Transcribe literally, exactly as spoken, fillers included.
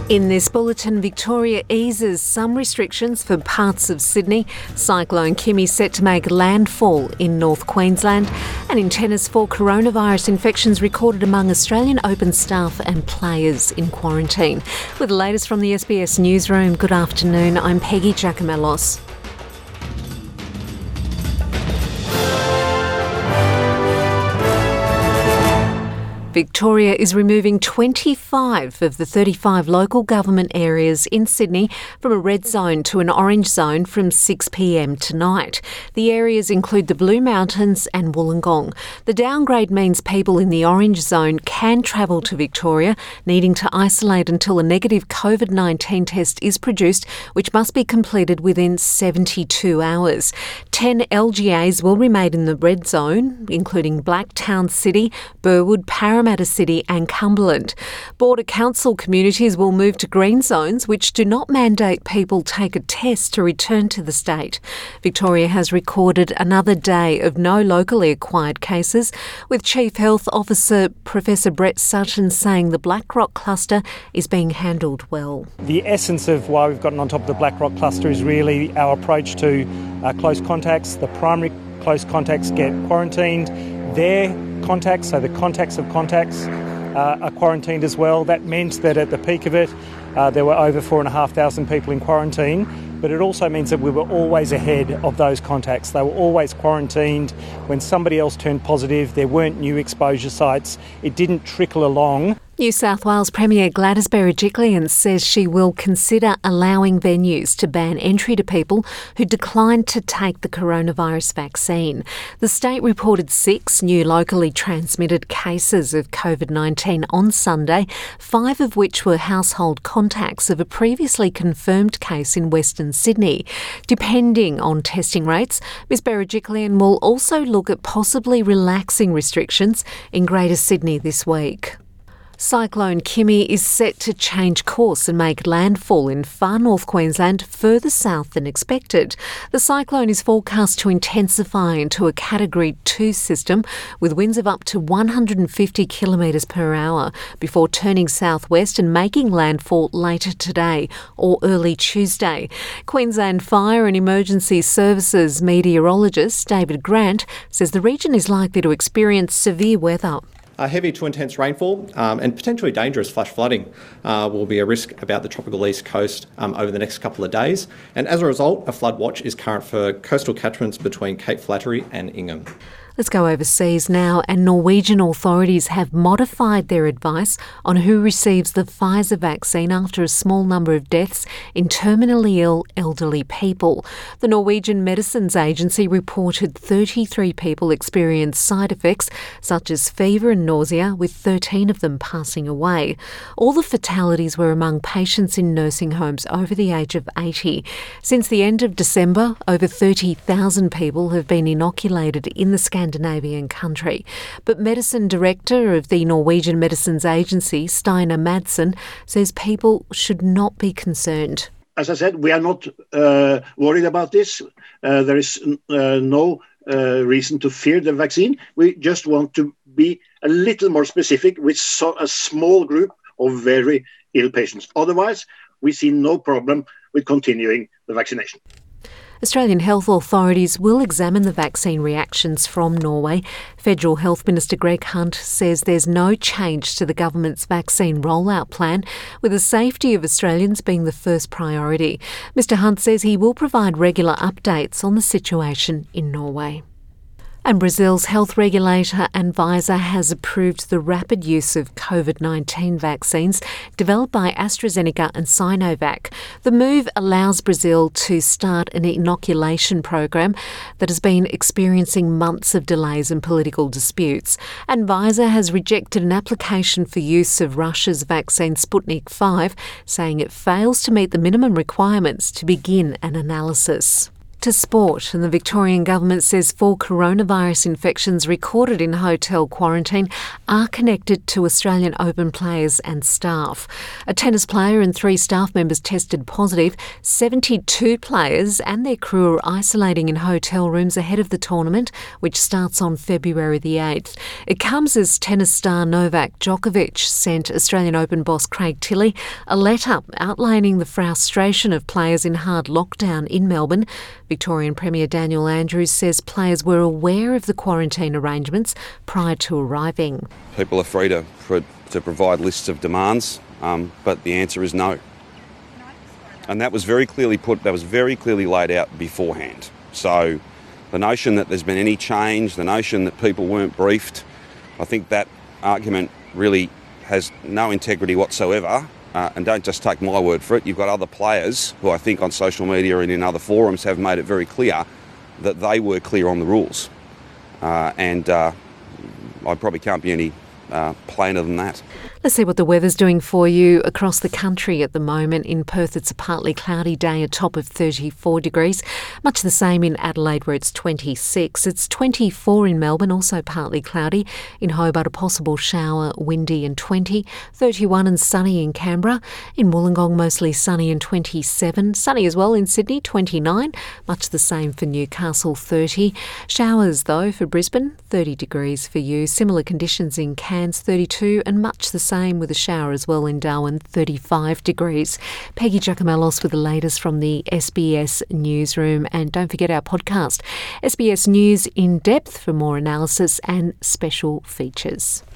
In this bulletin, Victoria eases some restrictions for parts of Sydney. Cyclone Kimi set to make landfall in North Queensland. And in tennis, four coronavirus infections recorded among Australian Open staff and players in quarantine. With the latest from the S B S Newsroom, good afternoon. I'm Peggy Giacomellos. Victoria is removing twenty-five of the thirty-five local government areas in Sydney from a red zone to an orange zone from six p m tonight. The areas include the Blue Mountains and Wollongong. The downgrade means people in the orange zone can travel to Victoria, needing to isolate until a negative COVID nineteen test is produced, which must be completed within seventy-two hours. Ten L G As will remain in the red zone, including Blacktown City, Burwood, Parramatta City and Cumberland. Border council communities will move to green zones, which do not mandate people take a test to return to the state. Victoria has recorded another day of no locally acquired cases, with Chief Health Officer Professor Brett Sutton saying the Blackrock cluster is being handled well. The essence of why we've gotten on top of the Blackrock cluster is really our approach to uh, close contacts. The primary close contacts get quarantined. Their contacts, so the contacts of contacts, uh, are quarantined as well. That meant that at the peak of it, uh, there were over four and a half thousand people in quarantine. But it also means that we were always ahead of those contacts. They were always quarantined. When somebody else turned positive, there weren't new exposure sites. It didn't trickle along. New South Wales Premier Gladys Berejiklian says she will consider allowing venues to ban entry to people who declined to take the coronavirus vaccine. The state reported six new locally transmitted cases of COVID nineteen on Sunday, five of which were household contacts of a previously confirmed case in Western Sydney. Depending on testing rates, Miz Berejiklian will also look at possibly relaxing restrictions in Greater Sydney this week. Cyclone Kimi is set to change course and make landfall in far north Queensland further south than expected. The cyclone is forecast to intensify into a Category two system with winds of up to one hundred fifty kilometres per hour before turning southwest and making landfall later today or early Tuesday. Queensland Fire and Emergency Services meteorologist David Grant says the region is likely to experience severe weather. Uh, heavy to intense rainfall um, and potentially dangerous flash flooding uh, will be a risk about the tropical east coast um, over the next couple of days. And as a result, a flood watch is current for coastal catchments between Cape Flattery and Ingham. Let's go overseas now, and Norwegian authorities have modified their advice on who receives the Pfizer vaccine after a small number of deaths in terminally ill elderly people. The Norwegian Medicines Agency reported thirty-three people experienced side effects such as fever and nausea, with thirteen of them passing away. All the fatalities were among patients in nursing homes over the age of eighty. Since the end of December, over thirty thousand people have been inoculated in the Scandinavian country. But Medicine Director of the Norwegian Medicines Agency, Steinar Madsen, says people should not be concerned. As I said, we are not uh, worried about this. Uh, there is uh, no uh, reason to fear the vaccine. We just want to be a little more specific with so, a small group of very ill patients. Otherwise, we see no problem with continuing the vaccination. Australian health authorities will examine the vaccine reactions from Norway. Federal Health Minister Greg Hunt says there's no change to the government's vaccine rollout plan, with the safety of Australians being the first priority. Mr Hunt says he will provide regular updates on the situation in Norway. And Brazil's health regulator Anvisa has approved the rapid use of COVID nineteen vaccines developed by AstraZeneca and Sinovac. The move allows Brazil to start an inoculation program that has been experiencing months of delays and political disputes. Anvisa has rejected an application for use of Russia's vaccine Sputnik five, saying it fails to meet the minimum requirements to begin an analysis. Back to sport, and the Victorian government says four coronavirus infections recorded in hotel quarantine are connected to Australian Open players and staff. A tennis player and three staff members tested positive. seventy-two players and their crew are isolating in hotel rooms ahead of the tournament, which starts on February the eighth. It comes as tennis star Novak Djokovic sent Australian Open boss Craig Tilley a letter outlining the frustration of players in hard lockdown in Melbourne. Victorian Premier Daniel Andrews says players were aware of the quarantine arrangements prior to arriving. People are free to, for, to provide lists of demands, um, but the answer is no. And that was very clearly put, that was very clearly laid out beforehand. So the notion that there's been any change, the notion that people weren't briefed, I think that argument really has no integrity whatsoever. Uh, and don't just take my word for it. You've got other players who I think on social media and in other forums have made it very clear that they were clear on the rules. Uh, and uh, I probably can't be any uh, plainer than that. Let's see what the weather's doing for you across the country at the moment. In Perth, it's a partly cloudy day, a top of thirty-four degrees. Much the same in Adelaide, where it's twenty-six. It's twenty-four in Melbourne, also partly cloudy. In Hobart, a possible shower, windy and twenty. thirty-one and sunny in Canberra. In Wollongong, mostly sunny and twenty-seven. Sunny as well in Sydney, twenty-nine. Much the same for Newcastle, thirty. Showers, though, for Brisbane, thirty degrees for you. Similar conditions in Cairns, thirty-two, and much the same Same with a shower as well in Darwin, thirty-five degrees. Peggy Giacomellos with the latest from the S B S Newsroom. And don't forget our podcast, S B S News In Depth, for more analysis and special features.